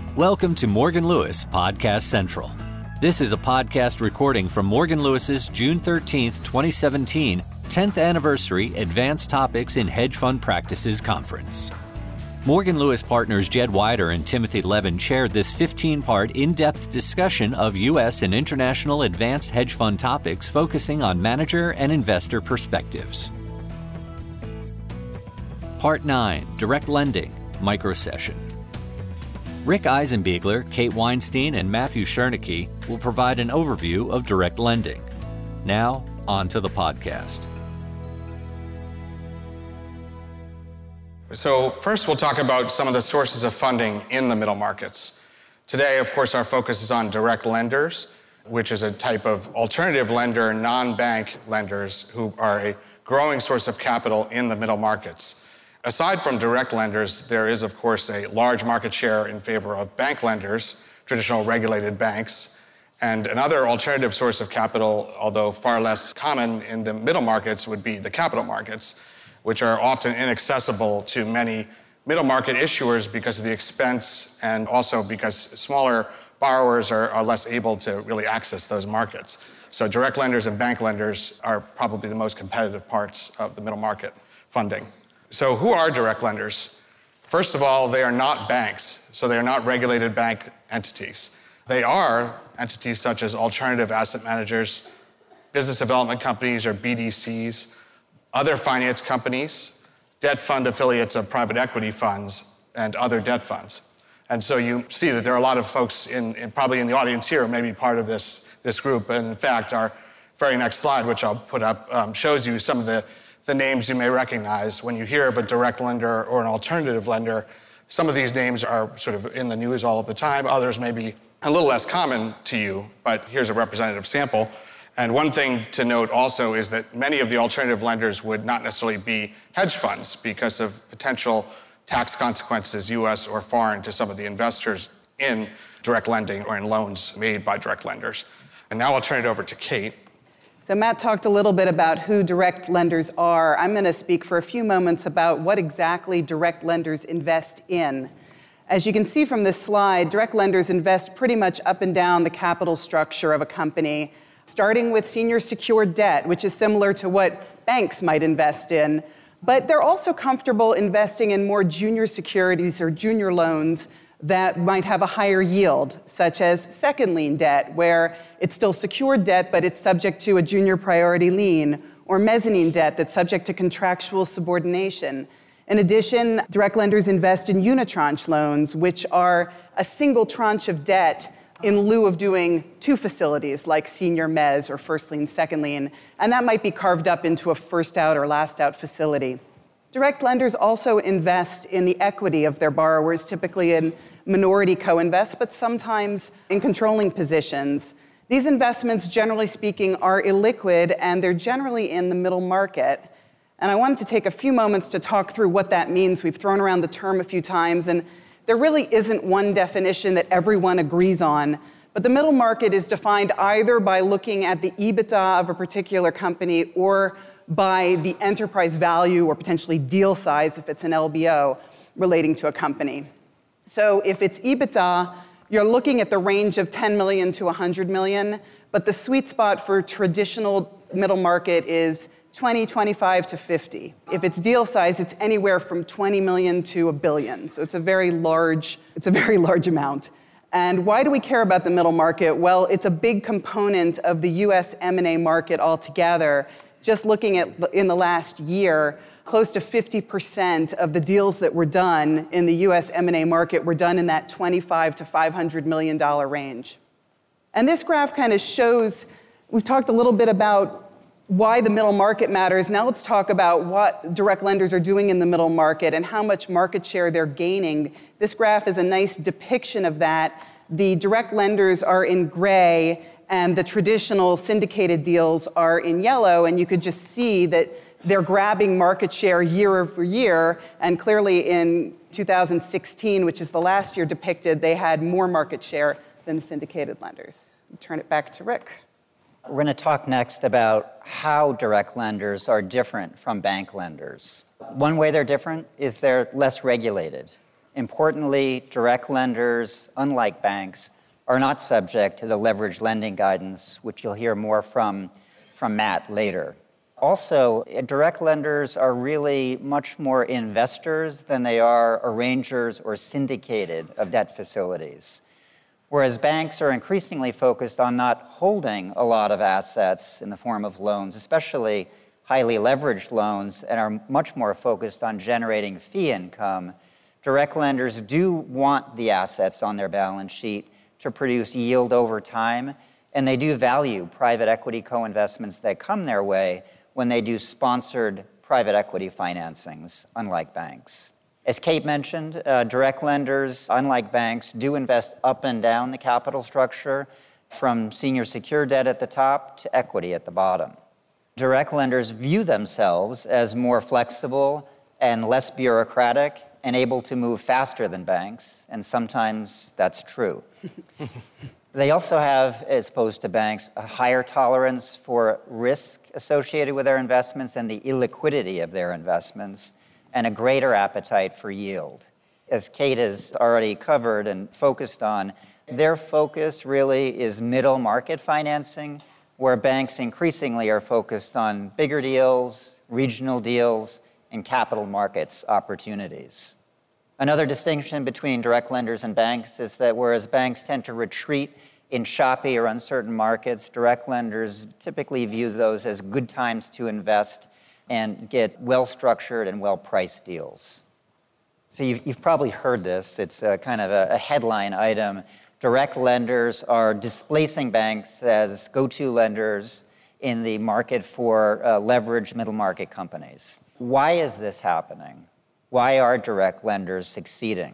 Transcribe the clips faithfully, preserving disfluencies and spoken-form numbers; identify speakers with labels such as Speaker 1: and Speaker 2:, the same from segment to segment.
Speaker 1: Welcome to Morgan Lewis Podcast Central. This is a podcast recording from Morgan Lewis's June thirteenth, twenty seventeen, tenth Anniversary Advanced Topics in Hedge Fund Practices Conference. Morgan Lewis partners Jed Wider and Timothy Levin chaired this fifteen-part in-depth discussion of U S and international advanced hedge fund topics focusing on manager and investor perspectives. Part nine, Direct Lending, Microsession. Rick Eisenbiegler, Kate Weinstein, and Matthew Schernicke will provide an overview of direct lending. Now, on to the podcast.
Speaker 2: So first we'll talk about some of the sources of funding in the middle markets. Today, of course, our focus is on direct lenders, which is a type of alternative lender, non-bank lenders who are a growing source of capital in the middle markets. Aside from direct lenders, there is, of course, a large market share in favor of bank lenders, traditional regulated banks. And another alternative source of capital, although far less common in the middle markets, would be the capital markets, which are often inaccessible to many middle market issuers because of the expense and also because smaller borrowers are, are less able to really access those markets. So direct lenders and bank lenders are probably the most competitive parts of the middle market funding. So who are direct lenders? First of all, they are not banks, so they are not regulated bank entities. They are entities such as alternative asset managers, business development companies or B D Cs, other finance companies, debt fund affiliates of private equity funds, and other debt funds. And so you see that there are a lot of folks in, in probably in the audience here who may be part of this, this group. And in fact, our very next slide, which I'll put up, um, shows you some of the the names you may recognize. When you hear of a direct lender or an alternative lender, some of these names are sort of in the news all of the time. Others may be a little less common to you, but here's a representative sample. And one thing to note also is that many of the alternative lenders would not necessarily be hedge funds because of potential tax consequences, U S or foreign, to some of the investors in direct lending or in loans made by direct lenders. And now I'll turn it over to Kate.
Speaker 3: So Matt talked a little bit about who direct lenders are. I'm going to speak for a few moments about what exactly direct lenders invest in. As you can see from this slide, direct lenders invest pretty much up and down the capital structure of a company, starting with senior secured debt, which is similar to what banks might invest in. But they're also comfortable investing in more junior securities or junior loans that might have a higher yield, such as second lien debt, where it's still secured debt, but it's subject to a junior priority lien, or mezzanine debt that's subject to contractual subordination. In addition, direct lenders invest in unitranche loans, which are a single tranche of debt in lieu of doing two facilities like senior mezz or first lien, second lien, and that might be carved up into a first out or last out facility. Direct lenders also invest in the equity of their borrowers, typically in minority co-invests, but sometimes in controlling positions. These investments, generally speaking, are illiquid, and they're generally in the middle market. And I wanted to take a few moments to talk through what that means. We've thrown around the term a few times, and there really isn't one definition that everyone agrees on. But the middle market is defined either by looking at the EBITDA of a particular company or by the enterprise value or potentially deal size, if it's an L B O, relating to a company. So if it's EBITDA, you're looking at the range of ten million to one hundred million, but the sweet spot for traditional middle market is twenty, twenty-five to fifty. If it's deal size, it's anywhere from twenty million to a billion. So it's a very large, it's a very large amount. And why do we care about the middle market? Well, it's a big component of the U S M and A market altogether. Just looking at in the last year, close to fifty percent of the deals that were done in the U S M and A market were done in that twenty-five to five hundred million dollars range. And this graph kind of shows, we've talked a little bit about why the middle market matters. Now let's talk about what direct lenders are doing in the middle market and how much market share they're gaining. This graph is a nice depiction of that. The direct lenders are in gray, and the traditional syndicated deals are in yellow, and you could just see that they're grabbing market share year over year, and clearly in two thousand sixteen, which is the last year depicted, they had more market share than syndicated lenders. I'll turn it back to Rick.
Speaker 4: We're going to talk next about how direct lenders are different from bank lenders. One way they're different is they're less regulated. Importantly, direct lenders, unlike banks, are not subject to the leverage lending guidance, which you'll hear more from, from Matt later. Also, direct lenders are really much more investors than they are arrangers or syndicated of debt facilities. Whereas banks are increasingly focused on not holding a lot of assets in the form of loans, especially highly leveraged loans, and are much more focused on generating fee income, direct lenders do want the assets on their balance sheet to produce yield over time, and they do value private equity co-investments that come their way when they do sponsored private equity financings, unlike banks. As Kate mentioned, uh, direct lenders, unlike banks, do invest up and down the capital structure from senior secured debt at the top to equity at the bottom. Direct lenders view themselves as more flexible and less bureaucratic and able to move faster than banks, and sometimes that's true. They also have, as opposed to banks, a higher tolerance for risk associated with their investments and the illiquidity of their investments, and a greater appetite for yield. As Kate has already covered and focused on, their focus really is middle market financing, where banks increasingly are focused on bigger deals, regional deals, and capital markets opportunities. Another distinction between direct lenders and banks is that whereas banks tend to retreat in choppy or uncertain markets, direct lenders typically view those as good times to invest and get well-structured and well-priced deals. So you've, you've probably heard this. It's a kind of a, a headline item. Direct lenders are displacing banks as go-to lenders in the market for uh, leveraged middle-market companies. Why is this happening? Why are direct lenders succeeding?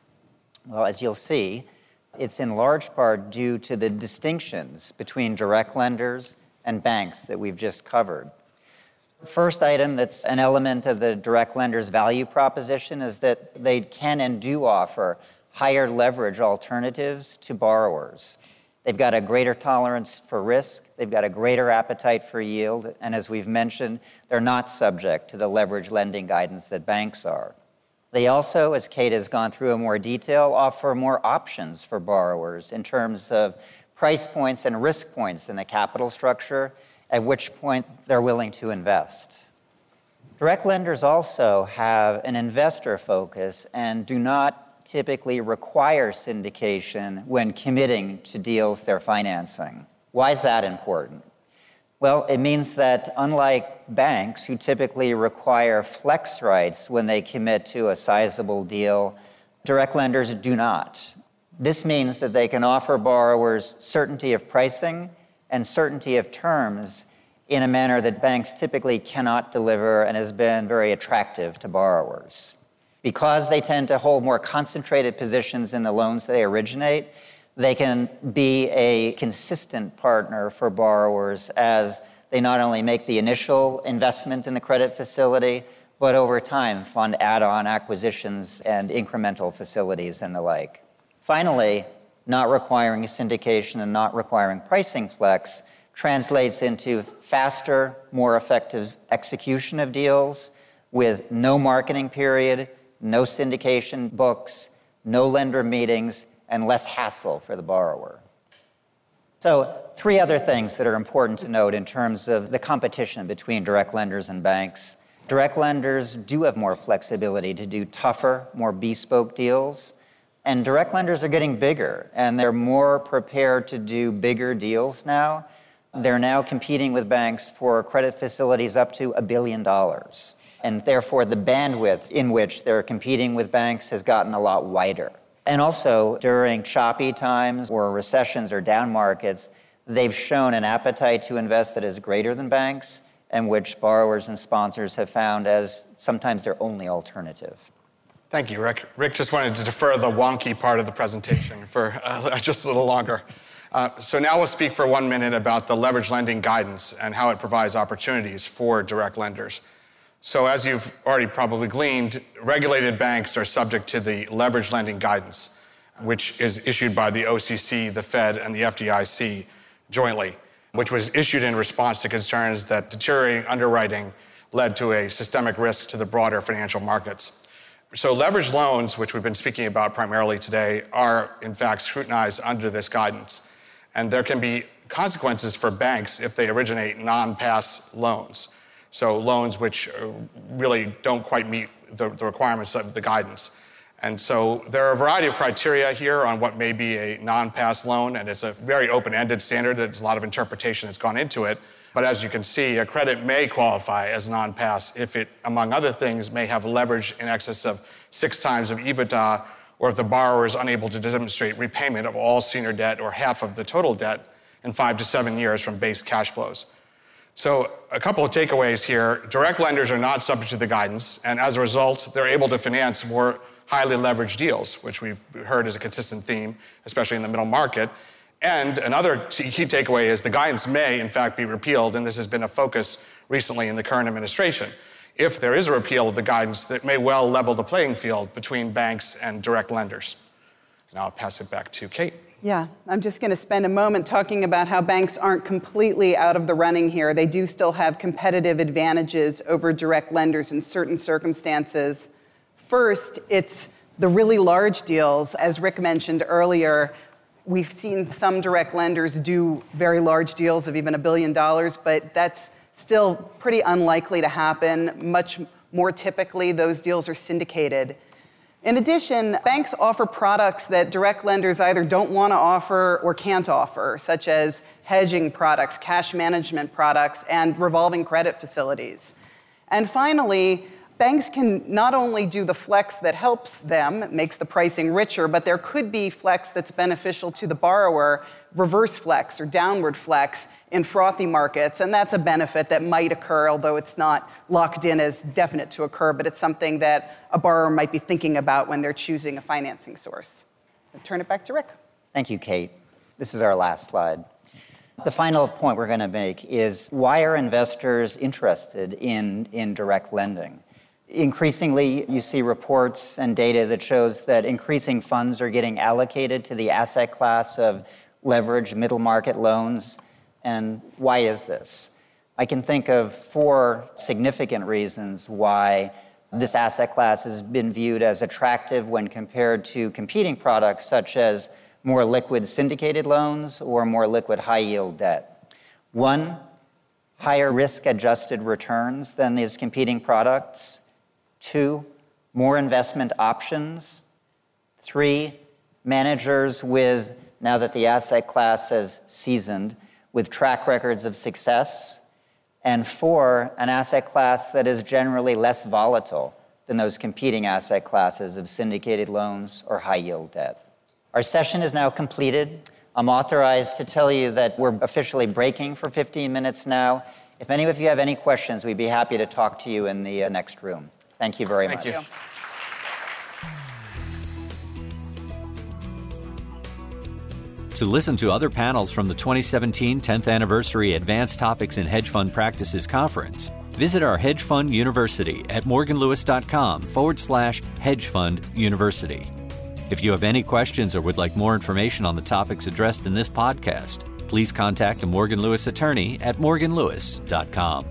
Speaker 4: Well, as you'll see, it's in large part due to the distinctions between direct lenders and banks that we've just covered. The first item that's an element of the direct lender's value proposition is that they can and do offer higher leverage alternatives to borrowers. They've got a greater tolerance for risk, they've got a greater appetite for yield, and as we've mentioned, they're not subject to the leverage lending guidance that banks are. They also, as Kate has gone through in more detail, offer more options for borrowers in terms of price points and risk points in the capital structure, at which point they're willing to invest. Direct lenders also have an investor focus and do not typically require syndication when committing to deals they're financing. Why is that important? Well, it means that unlike banks, who typically require flex rights when they commit to a sizable deal, direct lenders do not. This means that they can offer borrowers certainty of pricing and certainty of terms in a manner that banks typically cannot deliver and has been very attractive to borrowers. Because they tend to hold more concentrated positions in the loans they originate, they can be a consistent partner for borrowers as they not only make the initial investment in the credit facility, but over time fund add-on acquisitions and incremental facilities and the like. Finally, not requiring syndication and not requiring pricing flex translates into faster, more effective execution of deals with no marketing period, no syndication books, no lender meetings, and less hassle for the borrower. So, three other things that are important to note in terms of the competition between direct lenders and banks. Direct lenders do have more flexibility to do tougher, more bespoke deals, and direct lenders are getting bigger, and they're more prepared to do bigger deals now. They're now competing with banks for credit facilities up to a billion dollars. And therefore, the bandwidth in which they're competing with banks has gotten a lot wider. And also, during choppy times or recessions or down markets, they've shown an appetite to invest that is greater than banks, and which borrowers and sponsors have found as sometimes their only alternative.
Speaker 2: Thank you, Rick. Rick just wanted to defer the wonky part of the presentation for uh, just a little longer. Uh, so now we'll speak for one minute about the leverage lending guidance and how it provides opportunities for direct lenders. So as you've already probably gleaned, regulated banks are subject to the leverage lending guidance, which is issued by the O C C, the Fed, and the F D I C jointly, which was issued in response to concerns that deteriorating underwriting led to a systemic risk to the broader financial markets. So leveraged loans, which we've been speaking about primarily today, are in fact scrutinized under this guidance. And there can be consequences for banks if they originate non-pass loans. So loans which really don't quite meet the, the requirements of the guidance. And so there are a variety of criteria here on what may be a non-pass loan, and it's a very open-ended standard. There's a lot of interpretation that's gone into it. But as you can see, a credit may qualify as non-pass if it, among other things, may have leverage in excess of six times of EBITDA, or if the borrower is unable to demonstrate repayment of all senior debt or half of the total debt in five to seven years from base cash flows. So a couple of takeaways here. Direct lenders are not subject to the guidance, and as a result, they're able to finance more highly leveraged deals, which we've heard is a consistent theme, especially in the middle market. And another key takeaway is the guidance may, in fact, be repealed, and this has been a focus recently in the current administration. If there is a repeal of the guidance, that may well level the playing field between banks and direct lenders. Now I'll pass it back to Kate.
Speaker 3: Yeah, I'm just going to spend a moment talking about how banks aren't completely out of the running here. They do still have competitive advantages over direct lenders in certain circumstances. First, it's the really large deals. As Rick mentioned earlier, we've seen some direct lenders do very large deals of even a billion dollars, but that's still pretty unlikely to happen. Much more typically, those deals are syndicated. In addition, banks offer products that direct lenders either don't want to offer or can't offer, such as hedging products, cash management products, and revolving credit facilities. And finally, banks can not only do the flex that helps them, makes the pricing richer, but there could be flex that's beneficial to the borrower, reverse flex or downward flex in frothy markets, and that's a benefit that might occur, although it's not locked in as definite to occur, but it's something that a borrower might be thinking about when they're choosing a financing source. I'll turn it back to Rick.
Speaker 4: Thank you, Kate. This is our last slide. The final point we're going to make is, why are investors interested in, in direct lending? Increasingly, you see reports and data that shows that increasing funds are getting allocated to the asset class of leveraged middle market loans. And why is this? I can think of four significant reasons why this asset class has been viewed as attractive when compared to competing products such as more liquid syndicated loans or more liquid high-yield debt. One, higher risk-adjusted returns than these competing products. Two, more investment options. Three, managers with, now that the asset class has seasoned, with track records of success. And four, an asset class that is generally less volatile than those competing asset classes of syndicated loans or high-yield debt. Our session is now completed. I'm authorized to tell you that we're officially breaking for fifteen minutes now. If any of you have any questions, we'd be happy to talk to you in the uh, next room. Thank you very
Speaker 2: Thank
Speaker 4: much.
Speaker 2: you.
Speaker 1: To listen to other panels from the twenty seventeen tenth Anniversary Advanced Topics in Hedge Fund Practices Conference, visit our Hedge Fund University at morganlewis.com forward slash hedge fund university. If you have any questions or would like more information on the topics addressed in this podcast, please contact a Morgan Lewis attorney at morgan lewis dot com.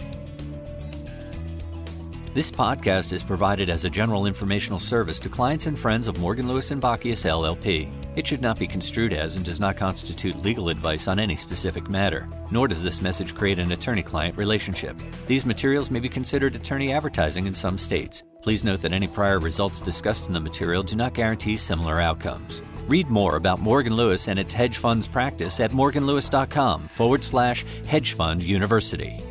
Speaker 1: This podcast is provided as a general informational service to clients and friends of Morgan Lewis and Bockius L L P. It should not be construed as and does not constitute legal advice on any specific matter, nor does this message create an attorney-client relationship. These materials may be considered attorney advertising in some states. Please note that any prior results discussed in the material do not guarantee similar outcomes. Read more about Morgan Lewis and its hedge funds practice at morganlewis.com forward slash hedge fund university.